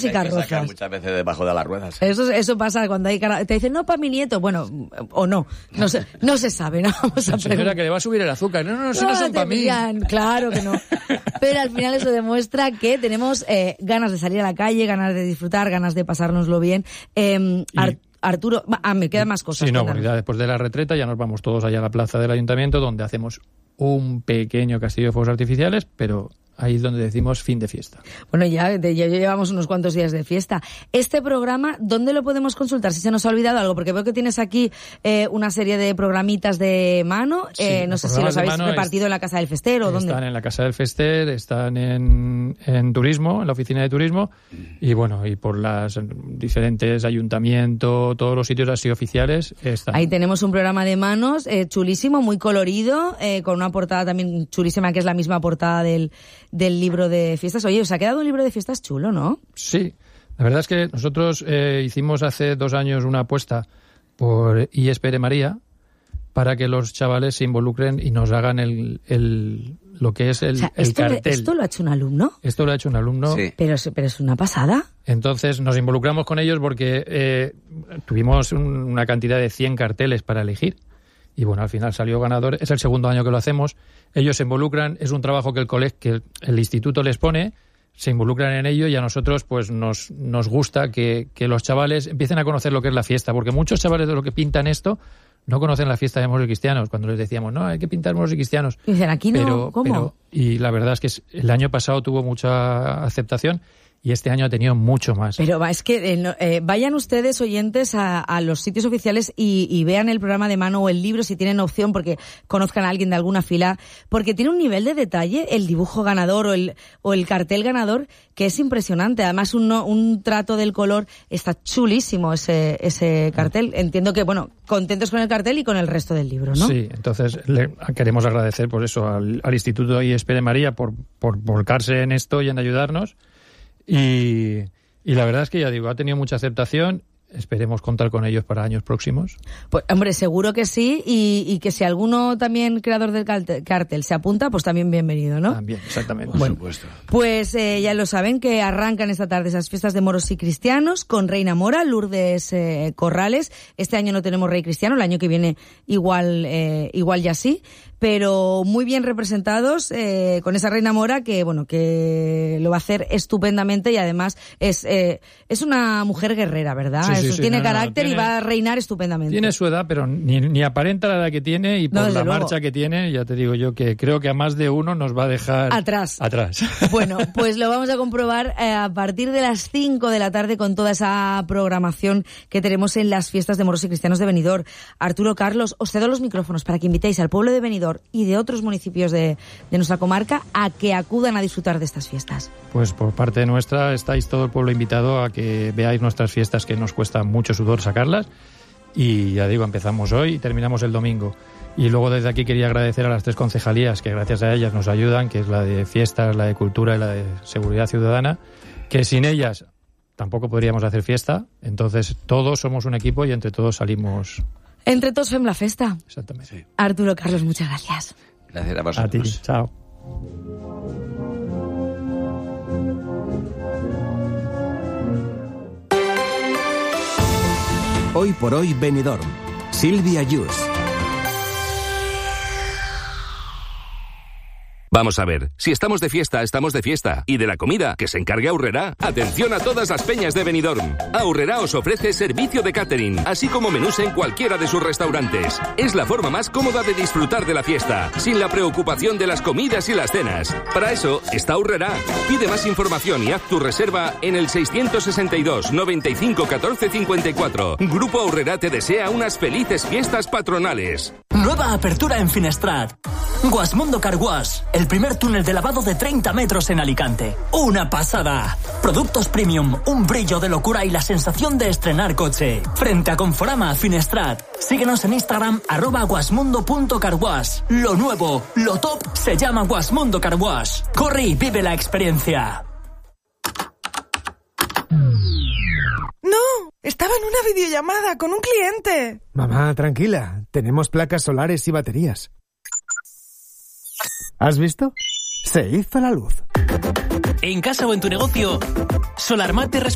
y carrozas. Muchas veces debajo de las ruedas. Eso pasa cuando hay te dicen, no, para mi nieto. Bueno, o no se sabe, ¿no? Vamos a señora, que le va a subir el azúcar. No, son para mí. Claro que no. Pero al final eso demuestra que tenemos ganas de salir a la calle, ganas de disfrutar, ganas de pasárnoslo bien. Arturo, me quedan más cosas. Sí, no, bueno, ya después de la retreta ya nos vamos todos allá a la plaza del ayuntamiento, donde hacemos un pequeño castillo de fuegos artificiales, pero ahí es donde decimos fin de fiesta. Bueno, ya llevamos unos cuantos días de fiesta. Este programa, ¿dónde lo podemos consultar? Si se nos ha olvidado algo, porque veo que tienes aquí una serie de programitas de mano. Sí, no sé si los habéis repartido en la Casa del Fester o dónde. Están en la Casa del Fester, están en turismo, en la oficina de turismo, y bueno, y por las diferentes ayuntamientos, todos los sitios así oficiales están. Ahí tenemos un programa de manos chulísimo, muy colorido, con una portada también chulísima, que es la misma portada del libro de fiestas. Oye, os ha quedado un libro de fiestas chulo, ¿no? Sí, la verdad es que nosotros hicimos hace 2 años una apuesta por IESPERE María para que los chavales se involucren y nos hagan lo que es el cartel. ¿Esto lo ha hecho un alumno? Esto lo ha hecho un alumno. Sí. Pero es una pasada. Entonces nos involucramos con ellos porque tuvimos una cantidad de 100 carteles para elegir. Y bueno, al final salió ganador. Es el 2º año que lo hacemos. Ellos se involucran, es un trabajo que el instituto les pone, se involucran en ello y a nosotros pues nos gusta que los chavales empiecen a conocer lo que es la fiesta, porque muchos chavales de lo que pintan esto no conocen la fiesta de moros y cristianos. Cuando les decíamos, no, hay que pintar moros y cristianos. Y dicen, aquí no, ¿cómo? Y la verdad es que el año pasado tuvo mucha aceptación. Y este año ha tenido mucho más. Pero es que vayan ustedes, oyentes, a los sitios oficiales y vean el programa de mano o el libro si tienen opción, porque conozcan a alguien de alguna fila, porque tiene un nivel de detalle el dibujo ganador o el cartel ganador que es impresionante. Además, un trato del color, está chulísimo ese cartel. Entiendo que, bueno, contentos con el cartel y con el resto del libro, ¿no? Sí, entonces queremos agradecer por eso al Instituto IESPERE María por volcarse en esto y en ayudarnos. Y la verdad es que, ya digo, ha tenido mucha aceptación. Esperemos contar con ellos para años próximos. Pues, hombre, seguro que sí, y que si alguno también creador del cartel se apunta, pues también bienvenido, ¿no? También, exactamente. Por supuesto. Pues ya lo saben, que arrancan esta tarde esas fiestas de moros y cristianos con Reina Mora, Lourdes Corrales. Este año no tenemos Rey Cristiano, el año que viene igual ya sí, pero muy bien representados con esa Reina Mora que, bueno, que lo va a hacer estupendamente y además es una mujer guerrera, ¿verdad? Sí, tiene carácter y va a reinar estupendamente. Tiene su edad, pero ni aparenta la edad que tiene, y por la luego. marcha que tiene, ya te digo yo que creo que a más de uno nos va a dejar atrás. Bueno, pues lo vamos a comprobar a partir de las 5 de la tarde con toda esa programación que tenemos en las fiestas de moros y cristianos de Benidorm. Arturo, Carlos, os cedo los micrófonos para que invitéis al pueblo de Benidorm y de otros municipios de nuestra comarca a que acudan a disfrutar de estas fiestas. Pues por parte nuestra estáis todo el pueblo invitado a que veáis nuestras fiestas, que nos cuesta mucho sudor sacarlas, y ya digo, empezamos hoy y terminamos el domingo. Y luego desde aquí quería agradecer a las 3 concejalías que gracias a ellas nos ayudan, que es la de fiestas, la de cultura y la de seguridad ciudadana, que sin ellas tampoco podríamos hacer fiesta. Entonces todos somos un equipo y entre todos salimos. Entre todos fem la festa. Exactamente. Sí. Arturo, Carlos, muchas gracias. Gracias a vosotros. A ti, chao. Hoy por hoy Benidorm. Silvia Yus. Vamos a ver, si estamos de fiesta, estamos de fiesta. Y de la comida, que se encargue Aurrerá. Atención a todas las peñas de Benidorm. Aurrerá os ofrece servicio de catering, así como menús en cualquiera de sus restaurantes. Es la forma más cómoda de disfrutar de la fiesta, sin la preocupación de las comidas y las cenas. Para eso está Aurrerá. Pide más información y haz tu reserva en el 662 95 14 54. Grupo Aurrerá te desea unas felices fiestas patronales. Nueva apertura en Finestrat. Guasmundo Car Wash, el primer túnel de lavado de 30 metros en Alicante. ¡Una pasada! Productos premium, un brillo de locura y la sensación de estrenar coche. Frente a Conforama, Finestrat. Síguenos en Instagram, @guasmundo.carwash. Lo nuevo, lo top, se llama Guasmundo Car Wash. Corre y vive la experiencia. ¡No! Estaba en una videollamada con un cliente. Mamá, tranquila. Tenemos placas solares y baterías. ¿Has visto? Se hizo la luz. En casa o en tu negocio, Solarmate